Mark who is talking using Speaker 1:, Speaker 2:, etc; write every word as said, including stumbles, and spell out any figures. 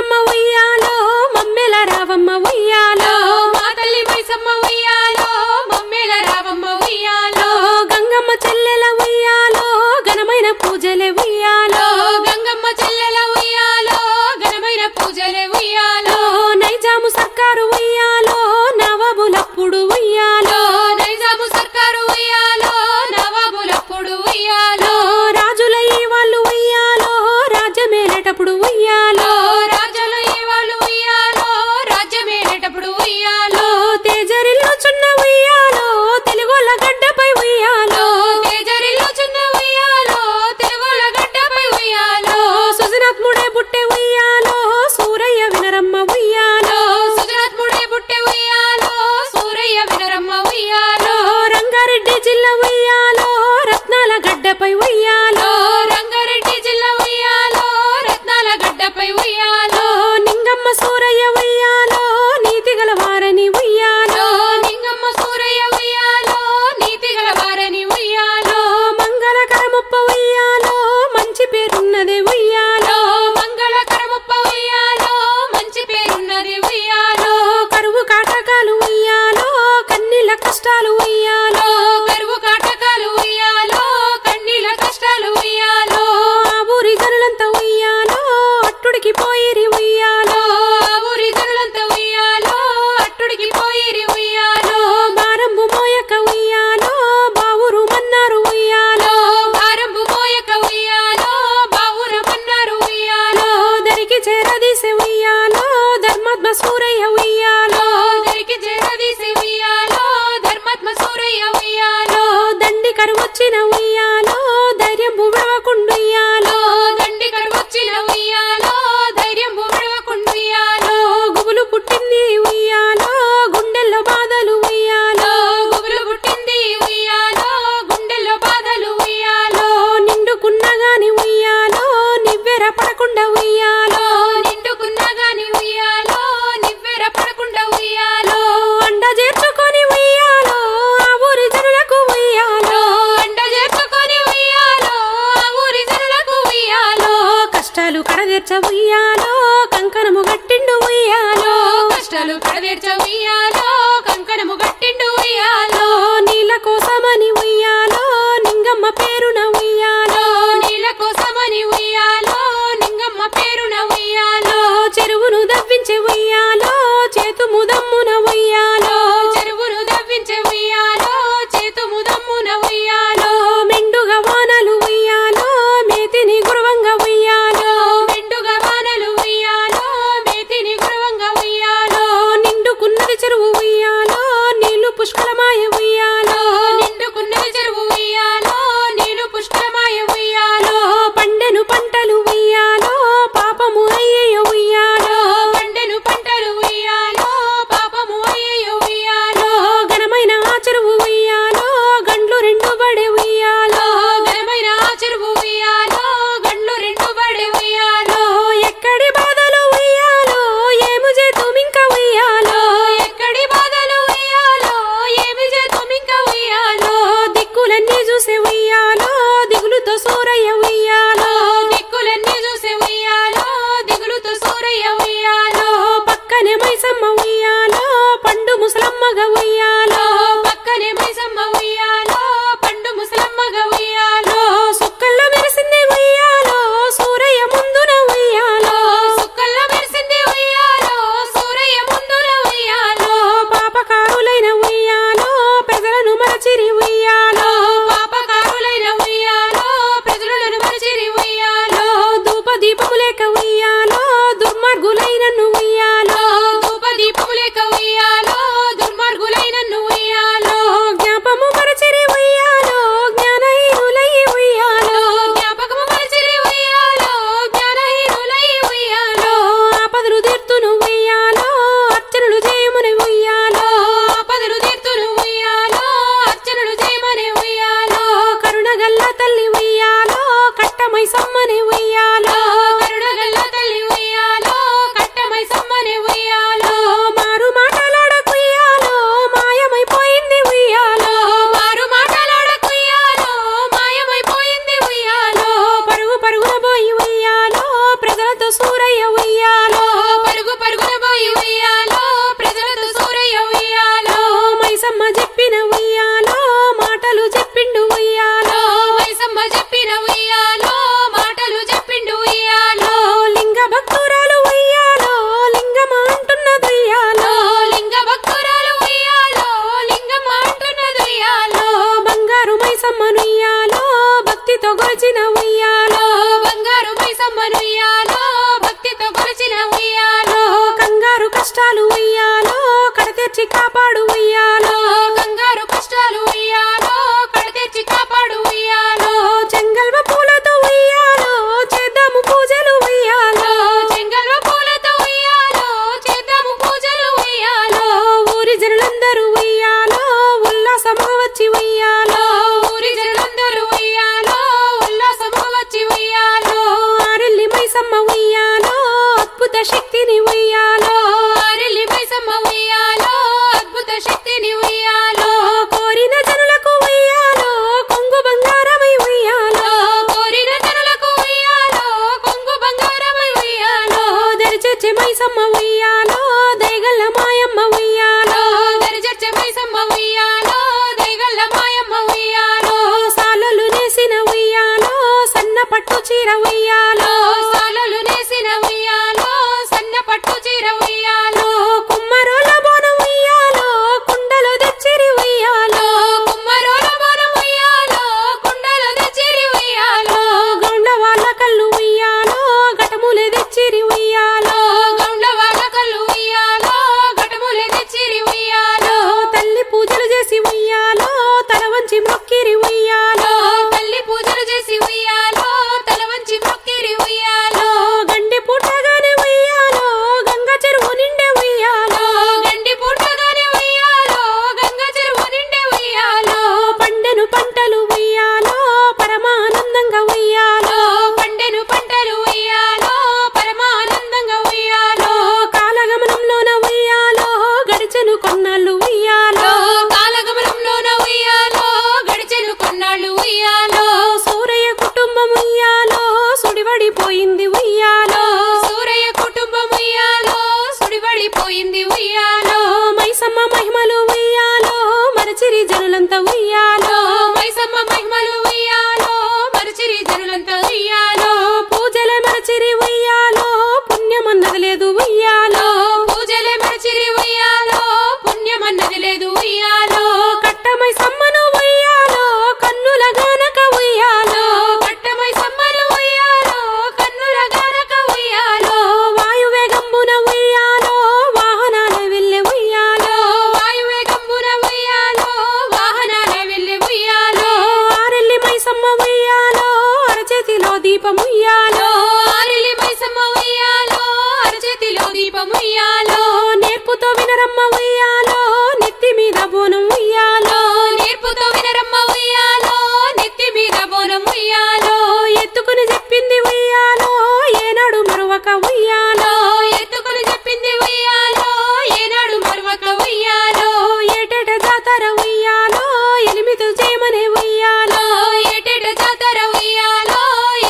Speaker 1: మైసమ్మ ఉయ్యాలో మమ్మెల రావమ్మ ఉయ్యాలో
Speaker 2: మా తల్లి మైసమ్మ ఉయ్యాలో మమ్మెల రావమ్మ ఉయ్యాలో
Speaker 1: గంగమ్మ చెల్లెల ఉయ్యాలో ఘనమైన పూజలే ఉయ్యాలో
Speaker 2: గంగమ్మ చెల్లెల ఉయ్యాలో ఘనమైన పూజలే ఉయ్యాలో
Speaker 1: నైజాము సర్కారు ఉయ్యాలో నవాబులప్పుడు ఉయ్యాలో
Speaker 2: నైజాము సర్కారు ఉయ్యాలో నవాబులప్పుడు ఉయ్యాలో
Speaker 1: రాజుల ఈ వాళ్ళు ఉయ్యాలో రాజ్యమేలేటప్పుడు ఉయ్యాలో
Speaker 2: రాజుల ఈ వాళ్ళు ఉయ్యాలో రాజ్యమేలేటప్పుడు ఉయ్యాలో
Speaker 1: తేజరిల్లు చున్న ఉయ్యాలో తెలుగోళ్ళ గడ్డపై ఉయ్యాలో
Speaker 2: తేజరిల్లు చున్న ఉయ్యాలో తెలుగుల గడ్డపై ఉయ్యాలో
Speaker 1: సుజనాత్ముడే బుట్టె ఉయ్యాలో సూరయ్య వినరమ్మ ఉయ్యాలో
Speaker 2: సుజనాత్ముడే బుట్టె ఉయ్యాలో సూరయ్య వినరమ్మ ఉయ్యాలో
Speaker 1: రంగారెడ్డి జిల్లా ఉయ్యాలో రత్నాల గడ్డపై ఉయ్యాలో
Speaker 2: రంగారెడ్డి జిల్లా ఉయ్యాలో రత్నాల గడ్డపై ఉయ్యాలో
Speaker 1: నింగమ్మ సూరయ్య ఉయ్యాలో నీతి గల వారని ఉయ్యాలో
Speaker 2: నింగమ్మ సూరయ్య ఉయ్యాలో నీతి గల వారని ఉయ్యాలో
Speaker 1: మంగళకరముప్ప ఉయ్యాలో మంచి పేరున్నది ఉయ్యాలో
Speaker 2: మంగళకరముప్ప ఉయ్యాలో మంచి పేరున్నది ఉయ్యాలో
Speaker 1: కరువు కాటకాలు ఉయ్యాలో కన్నీళ్ళ కష్టాలు ఉయ్యాలో
Speaker 2: కరువు కాటకాలు ఉయ్యాలో కన్నీళ్ళ కష్టాలు ఉయ్యాలో
Speaker 1: ఆ ఊరి జనులంతా ఉయ్యాలో అట్టుడికి పోయిరి ఉయ్యాలో
Speaker 2: ఆ ఊరి జనులంతా ఉయ్యాలో అట్టుడికి పోయిరి ఉయ్యాలో
Speaker 1: బారంబు మోయక ఉయ్యాలో బావురు మన్నారు ఉయ్యాలో
Speaker 2: భారంబు మోయక ఉయ్యాలో బావుర మన్నారు ఉయ్యాలో
Speaker 1: దరికి చేరదీసే ఉయ్యాలో ధర్మాత్మ సూరయ్య ఉయ్యాలో
Speaker 2: దరికి చేరదీసి ఉయ్యాలో ధర్మాత్మ సూరయ్య ఉయ్యాలో
Speaker 1: దండి కరువొచ్చిన ఉయ్యాలో ధైర్యం విడవకుండుయ్యాలో
Speaker 2: దండి కరువొచ్చిన ఉయ్యాలో ధైర్యం విడవకుండుయ్యాలో
Speaker 1: గుబులు పుట్టింది ఉయ్యాలో గుండెల్లో బాధలు ఉయ్యాలో
Speaker 2: గుబులు పుట్టింది ఉయ్యాలో గుండెల్లో బాధలు ఉయ్యాలో
Speaker 1: నిండుకున్న గాని ఉయ్యాలో నివ్వెర పడకుండా ఉయ్యాలో
Speaker 2: నిండుకున్నా గాని ఉయ్యాలో నివ్వెర పడకుండా ఉయ్యాలో
Speaker 1: అండ చేర్చుకొని ఉయ్యాలో ఆ ఊరి జనులకు ఉయ్యాలో
Speaker 2: అండ చేర్చుకొని ఉయ్యాలో ఆ ఊరి జనులకు ఉయ్యాలో
Speaker 1: కష్టాలు కడదీర్చ ఉయ్యాలో కంకణము గట్టిండు ఉయ్యాలో
Speaker 2: కష్టాలు కడదేర్చ ఉయ్యాలో కంకణము గట్టిండు ఉయ్యాలో
Speaker 1: నీళ్ళ కోసమని ఉయ్యాలో నింగమ్మ పేరున ఉయ్యాలో
Speaker 2: నీళ్ళ కోసమని ఉయ్యాలో నింగమ్మ పేరున ఉయ్యాలో
Speaker 1: చెరువును దవ్వించే ఉయ్యాలో చేతు ముదమ్మున ఉయ్యాలో
Speaker 2: చెరువును దవ్వించే ఉయ్యాలో చేతు ముదమ్మున ఉయ్యాలో
Speaker 1: మెండుగా వానలు ఉయ్యాలో మేతిని గురువంగా ఉయ్యాలో
Speaker 2: మెండుగా వానలు ఉయ్యాలో మేతిని గురువంగా ఉయ్యాలో
Speaker 1: నిండుకున్నది చెరువు ఉయ్యాలో నీళ్లు పుష్కలమాయ ఉయ్యాలో
Speaker 2: నిండు
Speaker 1: ఉయ్యాలో
Speaker 2: సాలలు నేసిన ఉయ్యాలో సన్న పట్టు చీర ఉయ్యాలో
Speaker 1: కుమ్మరోల బోనం ఉయ్యాలో కుండలు తెచ్చిరి ఉయ్యాలో
Speaker 2: కుమ్మరోల బోనం ఉయ్యాలో కుండలు తెచ్చిరి ఉయ్యాలో
Speaker 1: గౌండ్ల వాళ్ళ కళ్ళు ఉయ్యాలో ఘటములే తెచ్చిరి ఉయ్యాలో
Speaker 2: గౌండ్ల వాళ్ళ కళ్ళు ఉయ్యాలో ఘటములే తెచ్చిరి ఉయ్యాలో
Speaker 1: తల్లి పూజలు చేసి ఉయ్యాలో తల వంచి మొక్కిరి ఉయ్యాలో
Speaker 2: తల్లి పూజలు చేసి ఉయ్యాలో తల వంచి మొక్కిరి ఉయ్యాలో
Speaker 1: గండి పుట్టగానే ఉయ్యాలో గంగ చెరువు నిండే ఉయ్యాలో
Speaker 2: గండి పుట్టగానే ఉయ్యాలో గంగ చెరువు నిండే ఉయ్యాలో
Speaker 1: పండెను పంటలు ఉయ్యాలో పరమానందంగా ఉయ్యాలో
Speaker 2: పండెను పంటలు ఉయ్యాలో పరమానందంగా ఉయ్యాలో
Speaker 1: కాలగమనంలోన ఉయ్యాలో గడిచెను కొన్నాళ్ళు ఉయ్యాలో
Speaker 2: కాలగమనంలోన ఉయ్యాలో గడిచెను కొన్నాళ్ళు ఉయ్యాలో
Speaker 1: సూరయ్య కుటుంబం ఉయ్యాలో సుడివడిపోయింది ఉయ్యాలో
Speaker 2: సూరయ్య కుటుంబం ఉయ్యాలో సుడిపడిపోయింది ఉయ్యాలో
Speaker 1: మైసమ్మ మహిమలు ఉయ్యాలో మరచిరి జనులంతా ఉయ్యాలో
Speaker 2: మైసమ్మ మహిమలు ఉయ్యాలో మరచిరి జనులంతా ఉయ్యాలో
Speaker 1: పూజలే మరచిరి ఉయ్యాలో పుణ్యమన్నది లేదు ఉయ్యాలో
Speaker 2: పూజలే మరచిరి ఉయ్యాలో పుణ్యమన్నది లేదు ఉయ్యాలో
Speaker 1: కట్టమై సమ్మను ఉయ్యాలో కన్నుల గానక ఉయ్యాలో
Speaker 2: కట్టమై సమ్మను ఉయ్యాలో కన్నుల గానక ఉయ్యాలో
Speaker 1: వాయువేగంబున ఉయ్యాలో వాహనాల వెళ్ళే ఉయ్యాలో
Speaker 2: వాయువేగంబున ఉయ్యాలో వాహనాల వెళ్ళే ఉయ్యాలో
Speaker 1: ఆరెల్లి మైసమ్మ ఉయ్యాలో అరచేతిలో దీపం ఉయ్యాలో
Speaker 2: ఆరిలి మైసమ్మ ఉయ్యాలో అరచేతిలో దీపం ఉయ్యాలో
Speaker 1: నేర్పుతో వినరమ్మ ఉయ్యాలో